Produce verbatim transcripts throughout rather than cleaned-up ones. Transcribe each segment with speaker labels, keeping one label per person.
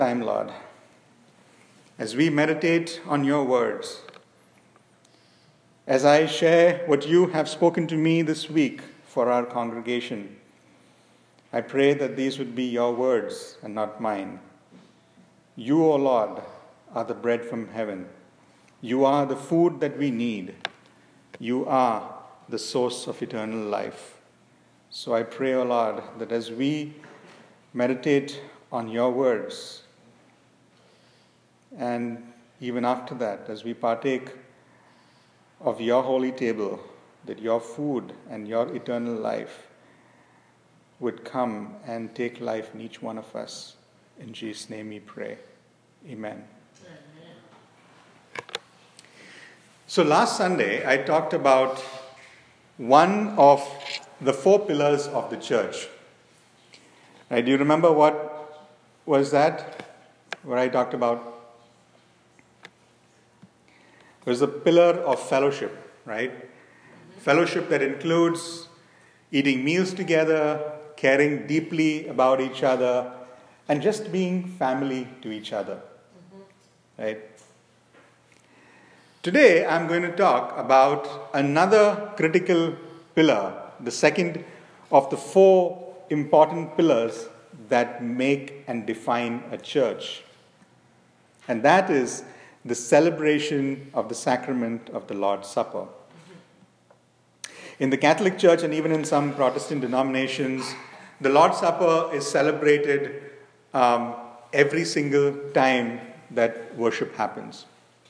Speaker 1: Time, Lord, as we meditate on your words, as I share what you have spoken to me this week for our congregation, I pray that these would be your words and not mine. You, O Lord, are the bread from heaven. You are the food that we need. You are the source of eternal life. So I pray, O Lord, that as we meditate on your words, and even after that, as we partake of your holy table, that your food and your eternal life would come and take life in each one of us. In Jesus' name we pray. Amen. Amen. So last Sunday, I talked about one of the four pillars of the church. Right, do you remember what was that? What I talked about? It was the pillar of fellowship, right? Mm-hmm. Fellowship that includes eating meals together, caring deeply about each other, and just being family to each other, mm-hmm. right? Today, I'm going to talk about another critical pillar, the second of the four important pillars that make and define a church. And that is the celebration of the sacrament of the Lord's Supper. In the Catholic Church and even in some Protestant denominations, the Lord's Supper is celebrated um, every single time that worship happens.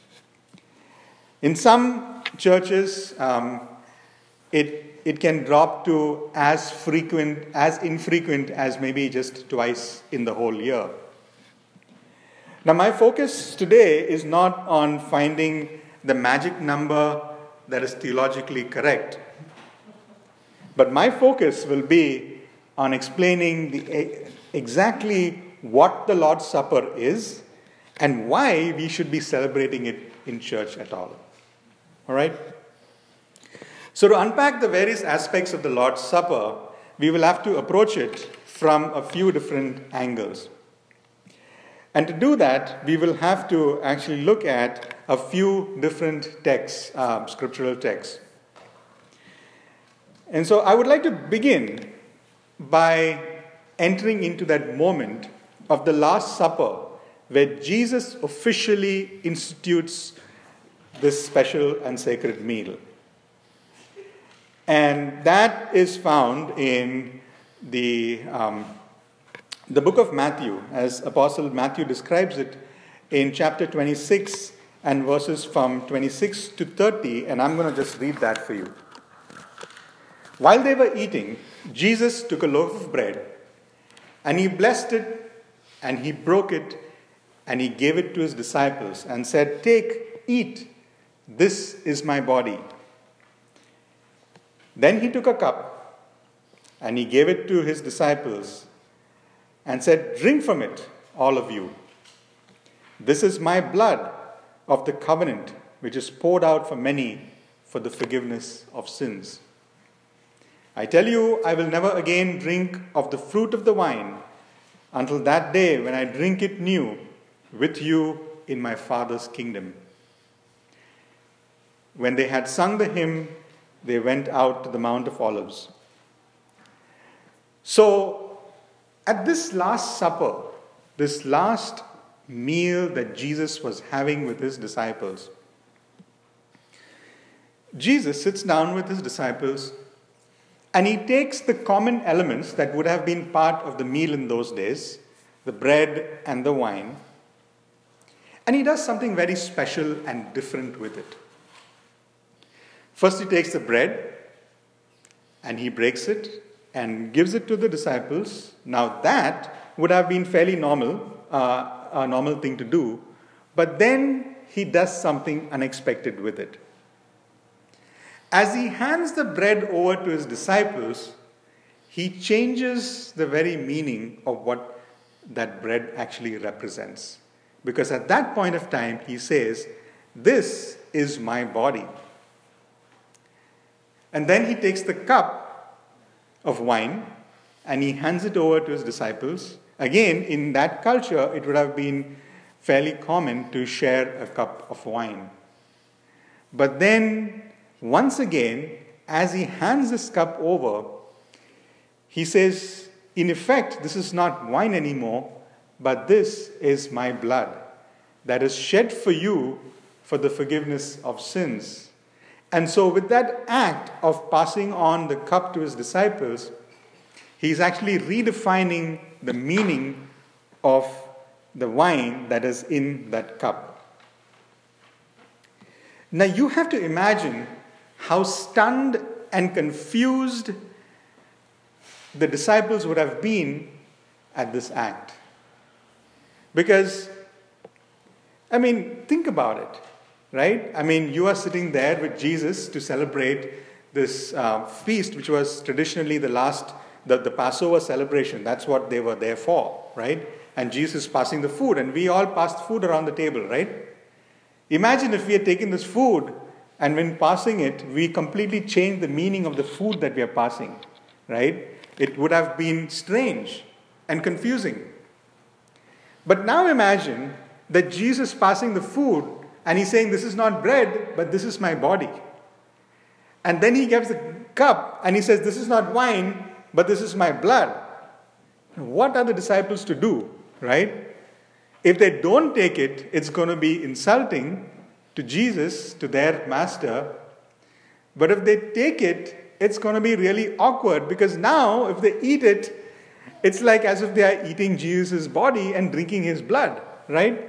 Speaker 1: In some churches, um, it, it can drop to as frequent, as infrequent as maybe just twice in the whole year. Now, my focus today is not on finding the magic number that is theologically correct, but my focus will be on explaining the, exactly what the Lord's Supper is and why we should be celebrating it in church at all. All right? So, to unpack the various aspects of the Lord's Supper, we will have to approach it from a few different angles. And to do that, we will have to actually look at a few different texts, uh, scriptural texts. And so I would like to begin by entering into that moment of the Last Supper where Jesus officially institutes this special and sacred meal. And that is found in the... Um, The book of Matthew, as Apostle Matthew describes it in chapter twenty-six and verses from twenty-six to thirty, and I'm going to just read that for you. While they were eating, Jesus took a loaf of bread, and he blessed it, and he broke it, and he gave it to his disciples, and said, "Take, eat, this is my body." Then he took a cup, and he gave it to his disciples, and said, "Drink from it, all of you. This is my blood of the covenant, which is poured out for many for the forgiveness of sins. I tell you, I will never again drink of the fruit of the vine until that day when I drink it new with you in my Father's kingdom." When they had sung the hymn, they went out to the Mount of Olives. So, at this Last Supper, this last meal that Jesus was having with his disciples, Jesus sits down with his disciples and he takes the common elements that would have been part of the meal in those days, the bread and the wine, and he does something very special and different with it. First, he takes the bread and he breaks it and gives it to the disciples. Now that would have been fairly normal, uh, a normal thing to do, but then he does something unexpected with it. As he hands the bread over to his disciples, he changes the very meaning of what that bread actually represents. Because at that point of time, he says, "This is my body." And then he takes the cup of wine and he hands it over to his disciples Again, in that culture, it would have been fairly common to share a cup of wine. But then, once again, as he hands this cup over, he says, in effect, this is not wine anymore, but this is my blood that is shed for you for the forgiveness of sins. And so with that act of passing on the cup to his disciples, he's actually redefining the meaning of the wine that is in that cup. Now you have to imagine how stunned and confused the disciples would have been at this act. Because, I mean, think about it, right? I mean, you are sitting there with Jesus to celebrate this uh, feast, which was traditionally the last, the, the Passover celebration. That's what they were there for, right? And Jesus is passing the food, and we all passed food around the table, right? Imagine if we had taken this food, and when passing it, we completely changed the meaning of the food that we are passing, right? It would have been strange and confusing. But now imagine that Jesus passing the food and he's saying, this is not bread, but this is my body. And then he gives the cup and he says, this is not wine, but this is my blood. What are the disciples to do, right? If they don't take it, it's going to be insulting to Jesus, to their master. But if they take it, it's going to be really awkward, because now if they eat it, it's like as if they are eating Jesus' body and drinking his blood, right?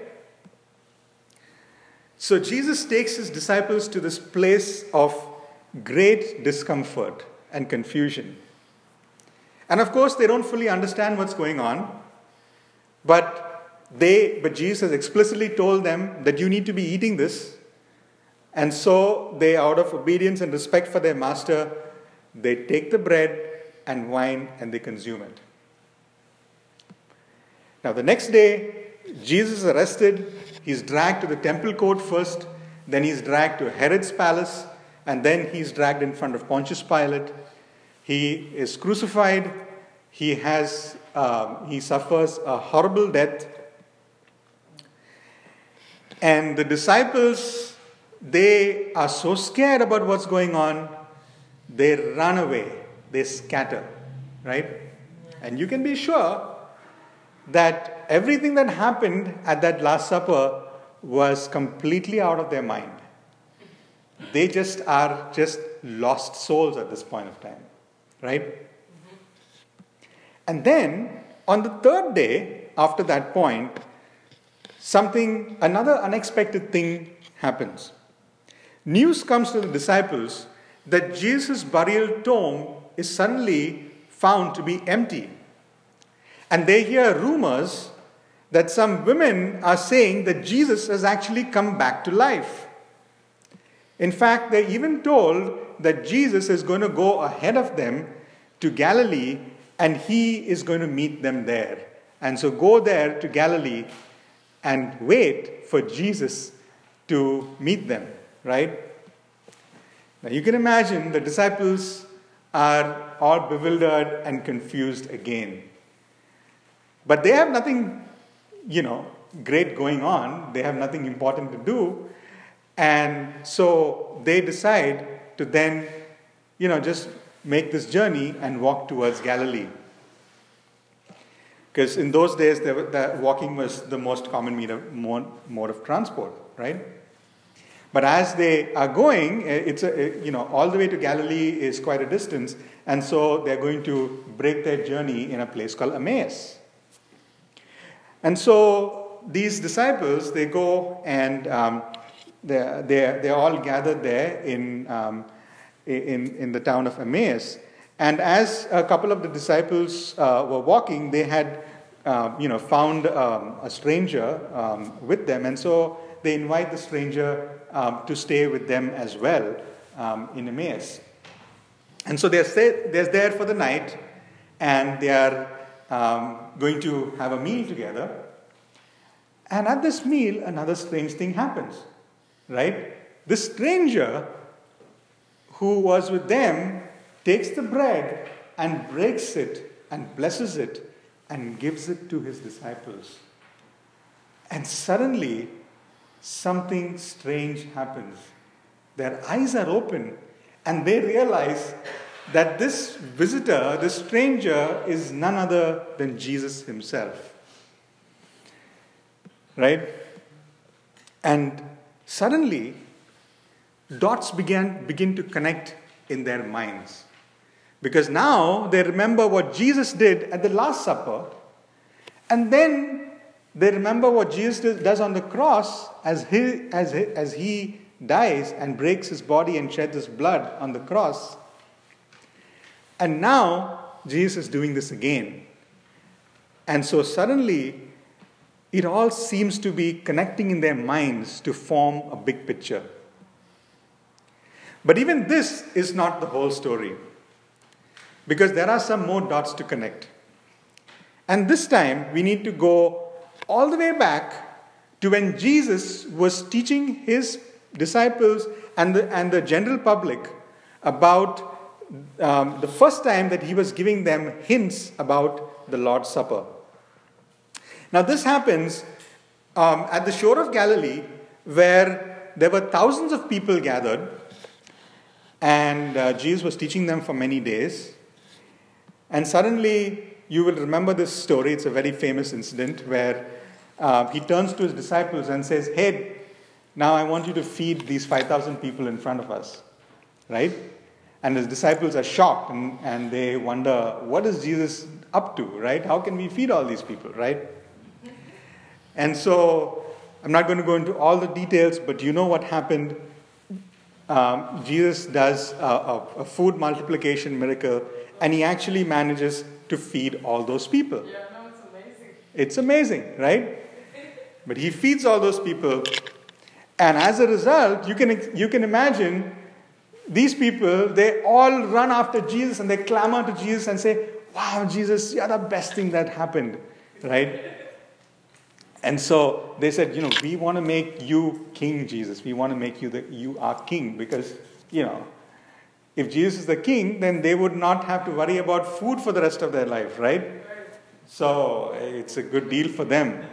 Speaker 1: So Jesus takes his disciples to this place of great discomfort and confusion. And of course, they don't fully understand what's going on. But they, but Jesus explicitly told them that you need to be eating this. And so they, out of obedience and respect for their master, they take the bread and wine and they consume it. Now the next day, Jesus is arrested. He's dragged to the temple court first. Then he's dragged to Herod's palace. And then he's dragged in front of Pontius Pilate. He is crucified. He has, um, he suffers a horrible death. And the disciples, they are so scared about what's going on, they run away, they scatter, right? And you can be sure that everything that happened at that Last Supper was completely out of their mind. They just are just lost souls at this point of time, right? Mm-hmm. And then, on the third day, after that point, something, another unexpected thing happens. News comes to the disciples that Jesus' burial tomb is suddenly found to be empty. And they hear rumors that some women are saying that Jesus has actually come back to life. In fact, they're even told that Jesus is going to go ahead of them to Galilee and he is going to meet them there. And so go there to Galilee and wait for Jesus to meet them, right? Now you can imagine the disciples are all bewildered and confused again. But they have nothing, you know, great going on. They have nothing important to do. And so they decide to then, you know, just make this journey and walk towards Galilee. Because in those days, the, the walking was the most common mode of, mode of transport, right? But as they are going, it's a, you know, all the way to Galilee is quite a distance, and so they're going to break their journey in a place called Emmaus. And so these disciples, they go and um, they're, they're, they're all gathered there in, um, in, in the town of Emmaus. And as a couple of the disciples uh, were walking, they had uh, you know, found um, a stranger um, with them, and so they invite the stranger um, to stay with them as well um, in Emmaus. And so they're, stay, they're there for the night, and they are um, going to have a meal together. And at this meal, another strange thing happens, right? This stranger who was with them takes the bread and breaks it and blesses it and gives it to his disciples. And suddenly, something strange happens. Their eyes are open and they realize that this visitor, this stranger, is none other than Jesus himself. Right? And suddenly, dots began begin to connect in their minds. Because now they remember what Jesus did at the Last Supper, and then they remember what Jesus does on the cross as he, as he, as he dies and breaks his body and sheds his blood on the cross. And now Jesus is doing this again. And so suddenly, it all seems to be connecting in their minds to form a big picture. But even this is not the whole story, because there are some more dots to connect. And this time, we need to go all the way back to when Jesus was teaching his disciples and the, and the general public about um, the first time that he was giving them hints about the Lord's Supper. Now, this happens um, at the shore of Galilee, where there were thousands of people gathered, and uh, Jesus was teaching them for many days. And suddenly, you will remember this story. It's a very famous incident where uh, he turns to his disciples and says, "Hey, now I want you to feed these five thousand people in front of us." Right? And his disciples are shocked and, and they wonder, what is Jesus up to? Right? How can we feed all these people? Right? And so, I'm not going to go into all the details, but you know what happened. Um, Jesus does a, a, a food multiplication miracle, and he actually manages to feed all those people.
Speaker 2: Yeah, no, it's amazing.
Speaker 1: It's amazing, right? But he feeds all those people, and as a result, you can you can imagine these people, they all run after Jesus and they clamor to Jesus and say, "Wow, Jesus, you're the best thing that happened," right? And so they said, you know, we want to make you king, Jesus. We want to make you the you are king, because, you know, if Jesus is the king, then they would not have to worry about food for the rest of their life, right? So it's a good deal for them.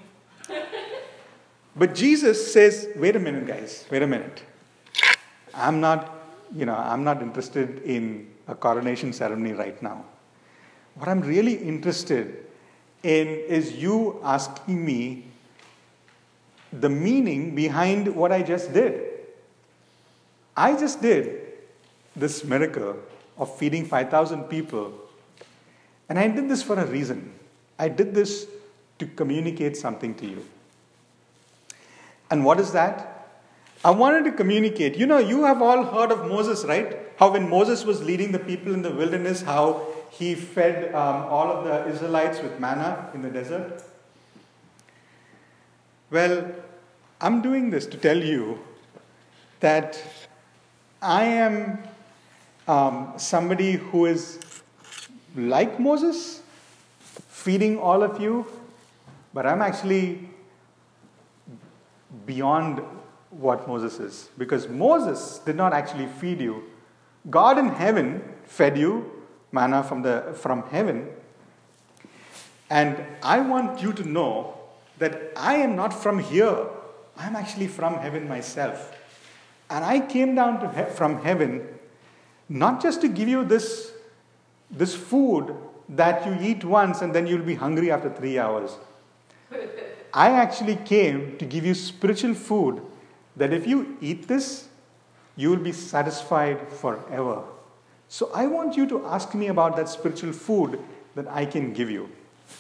Speaker 1: But Jesus says, wait a minute, guys, wait a minute. I'm not, you know, I'm not interested in a coronation ceremony right now. What I'm really interested in is you asking me the meaning behind what I just did. I just did this miracle of feeding five thousand people, and I did this for a reason. I did this to communicate something to you. And what is that? I wanted to communicate. You know, you have all heard of Moses, right? How when Moses was leading the people in the wilderness, how he fed um, all of the Israelites with manna in the desert. Well, I'm doing this to tell you that I am um, somebody who is like Moses, feeding all of you, but I'm actually beyond what Moses is. Because Moses did not actually feed you. God in heaven fed you manna from the from heaven. And I want you to know that I am not from here. I'm actually from heaven myself. And I came down to he- from heaven not just to give you this, this food that you eat once and then you'll be hungry after three hours. I actually came to give you spiritual food that if you eat this, you will be satisfied forever. So I want you to ask me about that spiritual food that I can give you.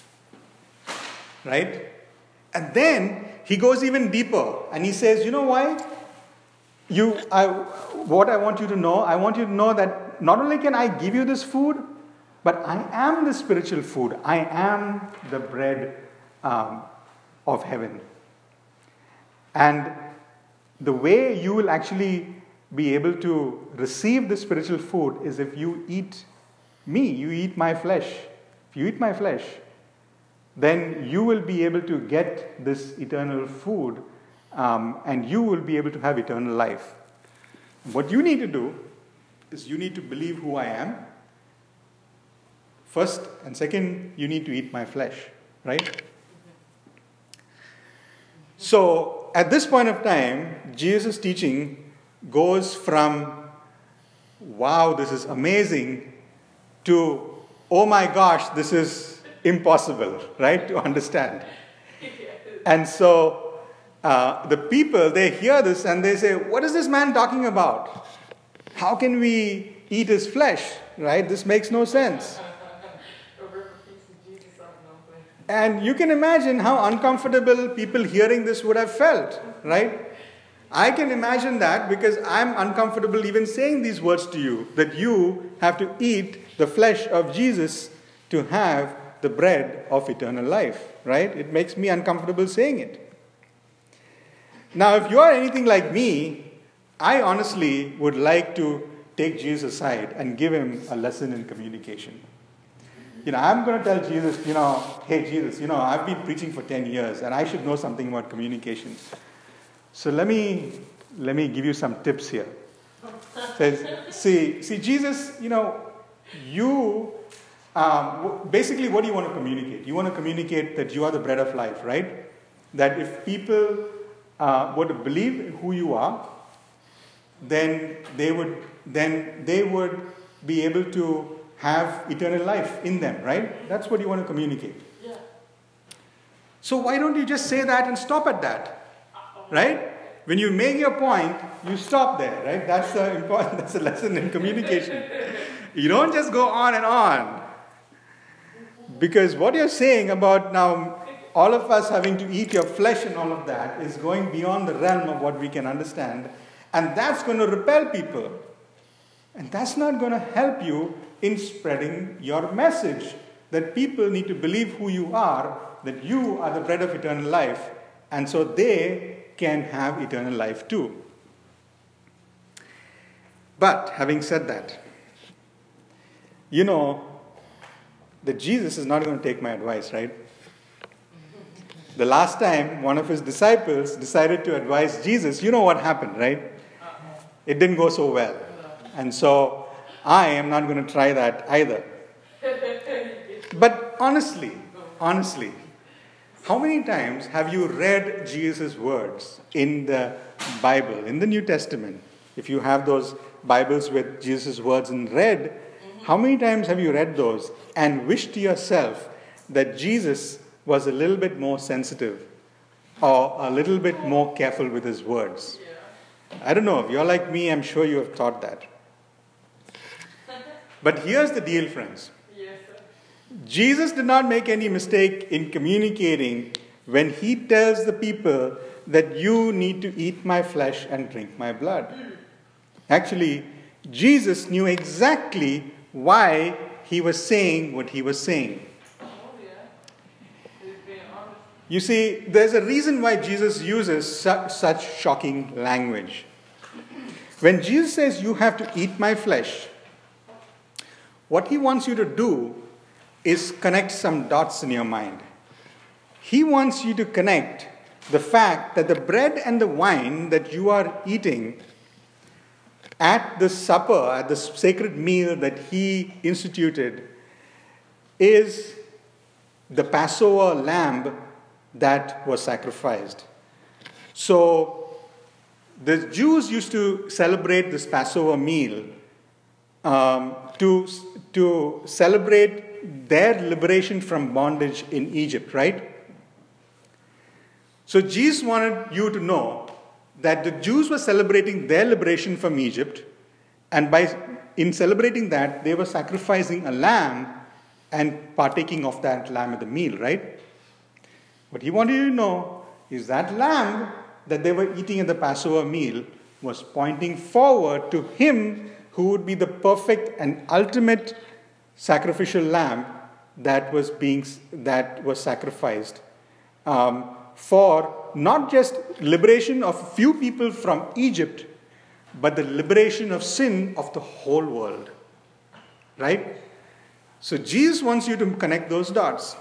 Speaker 1: Right? And then he goes even deeper and he says, you know why? You, I, what I want you to know, I want you to know that not only can I give you this food, but I am the spiritual food. I am the bread um, of heaven. And the way you will actually be able to receive the spiritual food is if you eat me, you eat my flesh. If you eat my flesh, then you will be able to get this eternal food, um, and you will be able to have eternal life. What you need to do is you need to believe who I am, First and second, you need to eat my flesh, right? So, at this point of time, Jesus' teaching goes from, wow, this is amazing, to, oh my gosh, this is impossible, right, to understand. And so, uh, the people, they hear this and they say, what is this man talking about? How can we eat his flesh, right? This makes no sense. And you can imagine how uncomfortable people hearing this would have felt, right? I can imagine that because I'm uncomfortable even saying these words to you, that you have to eat the flesh of Jesus to have the bread of eternal life, right? It makes me uncomfortable saying it. Now, if you are anything like me, I honestly would like to take Jesus aside and give him a lesson in communication. You know, I'm going to tell Jesus, you know, hey, Jesus, you know, I've been preaching for ten years and I should know something about communication. So let me let me give you some tips here. Says, see, see, Jesus, you know, you, um, basically what do you want to communicate? You want to communicate that you are the bread of life, right? That if people uh, were to believe who you are, then they would, then they would be able to have eternal life in them, right? That's what you want to communicate. Yeah. So why don't you just say that and stop at that, right? When you make your point, you stop there, right? That's the important. That's a lesson in communication. You don't just go on and on, because what you're saying about now all of us having to eat your flesh and all of that is going beyond the realm of what we can understand, and that's going to repel people, and that's not going to help you in spreading your message that people need to believe who you are, that you are the bread of eternal life, and so they can have eternal life too. But having said that, you know that Jesus is not going to take my advice, right? The last time one of his disciples decided to advise Jesus, you know what happened, right? It didn't go so well. And so I am not going to try that either. But honestly, honestly, how many times have you read Jesus' words in the Bible, in the New Testament? If you have those Bibles with Jesus' words in red, how many times have you read those and wished to yourself that Jesus was a little bit more sensitive or a little bit more careful with his words? I don't know. If you're like me, I'm sure you have thought that. But here's the deal, friends. Yes, sir. Jesus did not make any mistake in communicating when he tells the people that you need to eat my flesh and drink my blood. Actually, Jesus knew exactly why he was saying what he was saying. Oh, yeah. You see, there's a reason why Jesus uses su- such shocking language. When Jesus says you have to eat my flesh, what he wants you to do is connect some dots in your mind. He wants you to connect the fact that the bread and the wine that you are eating at the supper, at the sacred meal that he instituted, is the Passover lamb that was sacrificed. So the Jews used to celebrate this Passover meal um, to, to celebrate their liberation from bondage in Egypt, right? So Jesus wanted you to know that the Jews were celebrating their liberation from Egypt, and by in celebrating that, they were sacrificing a lamb and partaking of that lamb at the meal, right? What he wanted you to know is that lamb that they were eating at the Passover meal was pointing forward to him who would be the perfect and ultimate sacrificial lamb that was being that was sacrificed um, for not just liberation of few people from Egypt, but the liberation of sin of the whole world. Right? So Jesus wants you to connect those dots.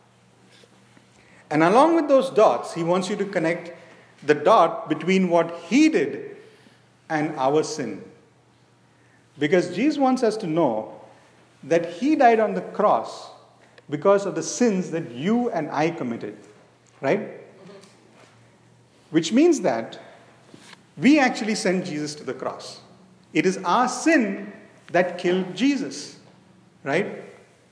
Speaker 1: And along with those dots, he wants you to connect the dot between what he did and our sin. Because Jesus wants us to know that he died on the cross because of the sins that you and I committed, right? Which means that we actually sent Jesus to the cross. It is our sin that killed Jesus, right?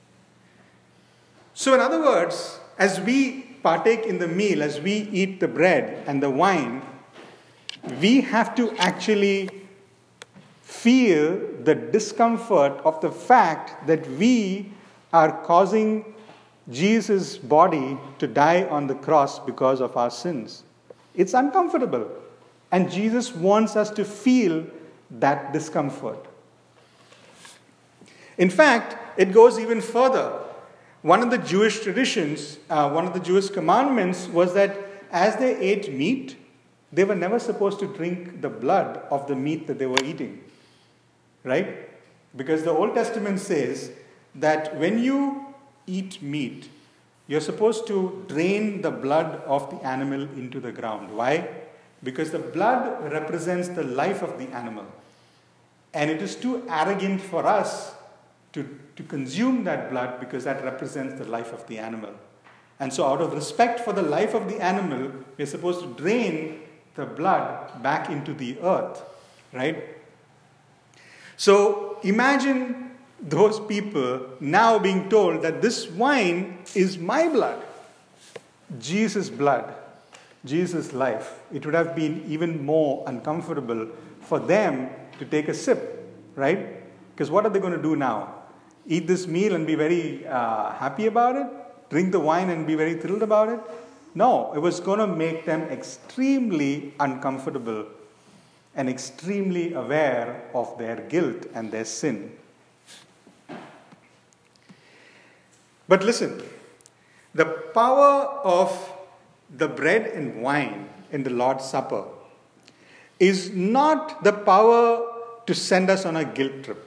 Speaker 1: So in other words, as we partake in the meal, as we eat the bread and the wine, we have to actually feel the discomfort of the fact that we are causing Jesus' body to die on the cross because of our sins. It's uncomfortable. And Jesus wants us to feel that discomfort. In fact, it goes even further. One of the Jewish traditions, uh, one of the Jewish commandments was that as they ate meat, they were never supposed to drink the blood of the meat that they were eating. Right? Because the Old Testament says that when you eat meat, you're supposed to drain the blood of the animal into the ground. Why? Because the blood represents the life of the animal. And it is too arrogant for us to, to consume that blood because that represents the life of the animal. And so out of respect for the life of the animal, we're supposed to drain the blood back into the earth. Right? So imagine those people now being told that this wine is my blood, Jesus' blood, Jesus' life. It would have been even more uncomfortable for them to take a sip, right? Because what are they going to do now? Eat this meal and be very uh, happy about it? Drink the wine and be very thrilled about it? No, it was going to make them extremely uncomfortable and extremely aware of their guilt and their sin. But listen, the power of the bread and wine in the Lord's Supper is not the power to send us on a guilt trip.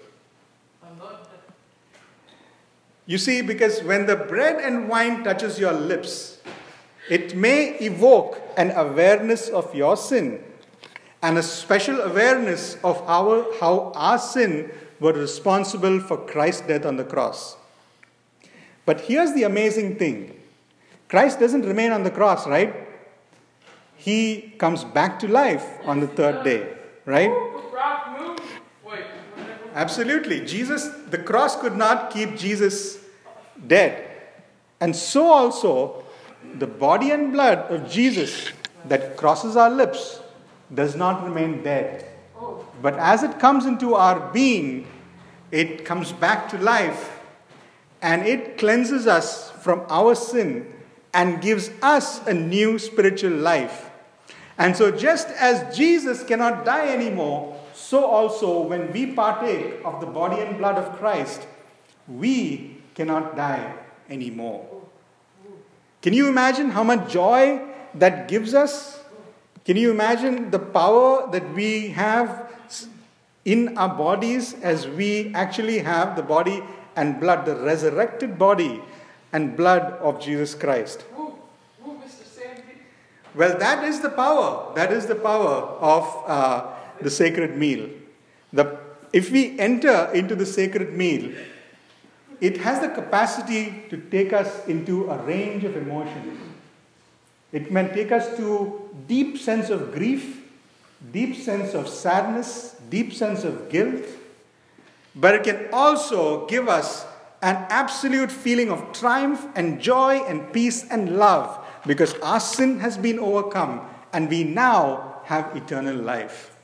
Speaker 1: You see, because when the bread and wine touches your lips, it may evoke an awareness of your sin and a special awareness of our, how our sin were responsible for Christ's death on the cross. But here's the amazing thing. Christ doesn't remain on the cross, right? He comes back to life on the third day, right? Absolutely. Jesus, the cross could not keep Jesus dead. And so also, the body and blood of Jesus that crosses our lips does not remain dead. But as it comes into our being, it comes back to life. And it cleanses us from our sin and gives us a new spiritual life. And so just as Jesus cannot die anymore, so also when we partake of the body and blood of Christ, we cannot die anymore. Can you imagine how much joy that gives us? Can you imagine the power that we have in our bodies as we actually have the body and blood, the resurrected body and blood of Jesus Christ?
Speaker 2: Ooh, ooh, Mister Sandy.
Speaker 1: Well, that is the power. That is the power of uh, the sacred meal. The, if we enter into the sacred meal, it has the capacity to take us into a range of emotions. It may take us to deep sense of grief, deep sense of sadness, deep sense of guilt. But it can also give us an absolute feeling of triumph and joy and peace and love because our sin has been overcome and we now have eternal life.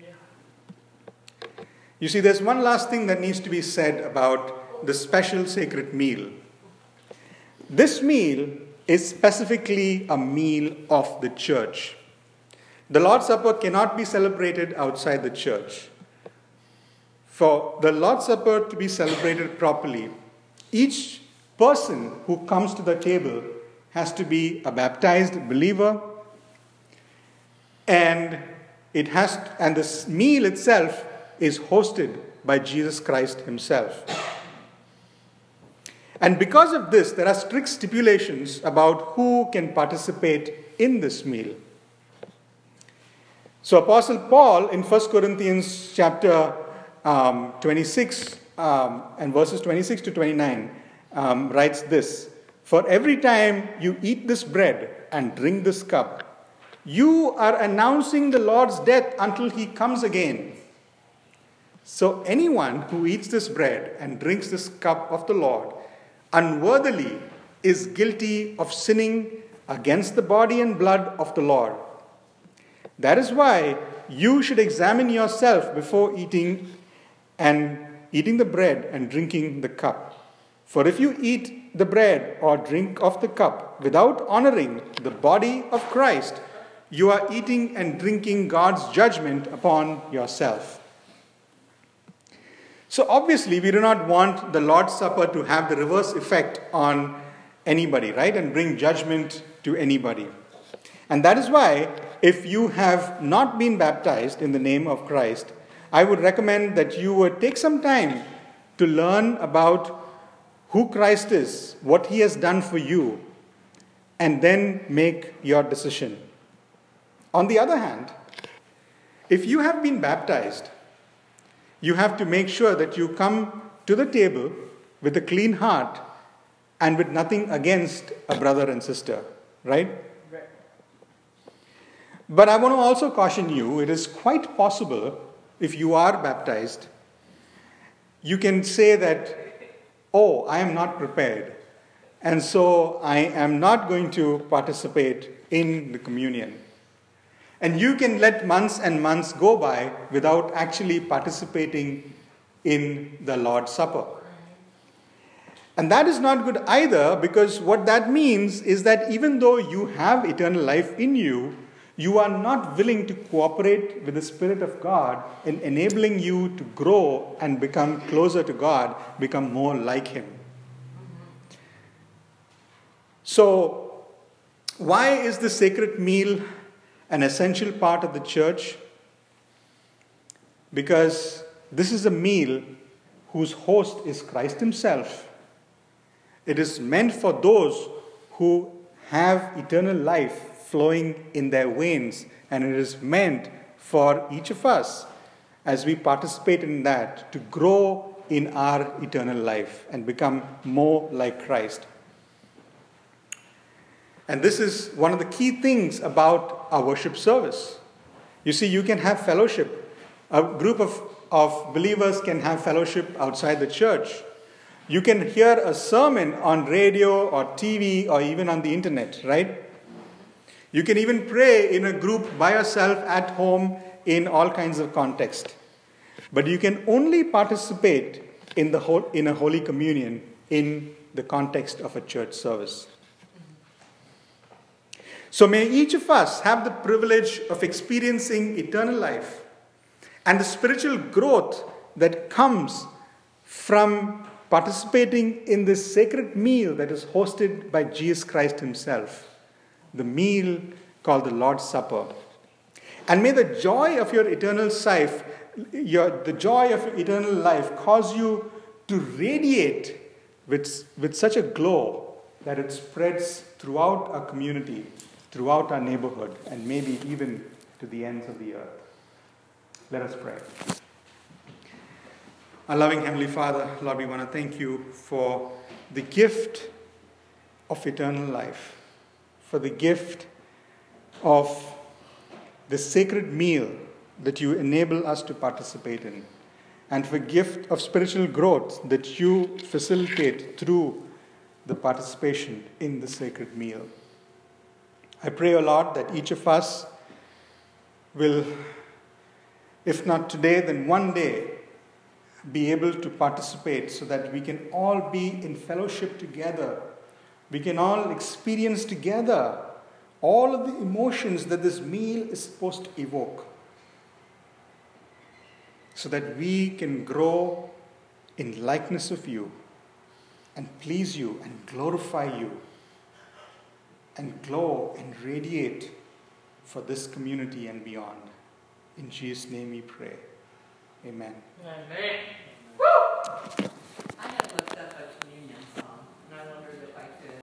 Speaker 1: You see, there's one last thing that needs to be said about the special sacred meal. This meal is specifically a meal of the church. The Lord's Supper cannot be celebrated outside the church. For the Lord's Supper to be celebrated properly, each person who comes to the table has to be a baptized believer, and it has, and this meal itself is hosted by Jesus Christ himself. And because of this, there are strict stipulations about who can participate in this meal. So Apostle Paul in First Corinthians chapter um, twenty-six, um, and verses twenty-six to twenty-nine um, writes this: "For every time you eat this bread and drink this cup, you are announcing the Lord's death until he comes again. So anyone who eats this bread and drinks this cup of the Lord unworthily is guilty of sinning against the body and blood of the Lord. That is why you should examine yourself before eating and eating the bread and drinking the cup. For if you eat the bread or drink of the cup without honoring the body of Christ, you are eating and drinking God's judgment upon yourself." So obviously, we do not want the Lord's Supper to have the reverse effect on anybody, right? And bring judgment to anybody. And that is why, if you have not been baptized in the name of Christ, I would recommend that you would take some time to learn about who Christ is, what he has done for you, and then make your decision. On the other hand, if you have been baptized, you have to make sure that you come to the table with a clean heart and with nothing against a brother and sister, right?
Speaker 2: Right.
Speaker 1: But I want to also caution you, it is quite possible, if you are baptized, you can say that, "Oh, I am not prepared, and so I am not going to participate in the communion." And you can let months and months go by without actually participating in the Lord's Supper. And that is not good either, because what that means is that even though you have eternal life in you, you are not willing to cooperate with the Spirit of God in enabling you to grow and become closer to God, become more like Him. So, why is the sacred meal an essential part of the church? Because this is a meal whose host is Christ Himself. It is meant for those who have eternal life flowing in their veins, and it is meant for each of us, as we participate in that, to grow in our eternal life and become more like Christ. And this is one of the key things about our worship service. You see, you can have fellowship. A group of, of believers can have fellowship outside the church. You can hear a sermon on radio or T V or even on the internet, right? You can even pray in a group by yourself at home in all kinds of context. But you can only participate in, the whole, in a Holy Communion in the context of a church service. So may each of us have the privilege of experiencing eternal life and the spiritual growth that comes from participating in this sacred meal that is hosted by Jesus Christ Himself, the meal called the Lord's Supper. And may the joy of your eternal life, your, the joy of your eternal life cause you to radiate with, with such a glow that it spreads throughout our community, throughout our neighborhood, and maybe even to the ends of the earth. Let us pray. Our loving Heavenly Father, Lord, we want to thank you for the gift of eternal life, for the gift of the sacred meal that you enable us to participate in, and for the gift of spiritual growth that you facilitate through the participation in the sacred meal. I pray, O Lord, that each of us will, if not today, then one day, be able to participate so that we can all be in fellowship together. We can all experience together all of the emotions that this meal is supposed to evoke, so that we can grow in likeness of you and please you and glorify you and glow and radiate for this community and beyond. In Jesus' name we pray. Amen.
Speaker 2: Amen.
Speaker 3: I had looked up a communion song, and I wondered if I could.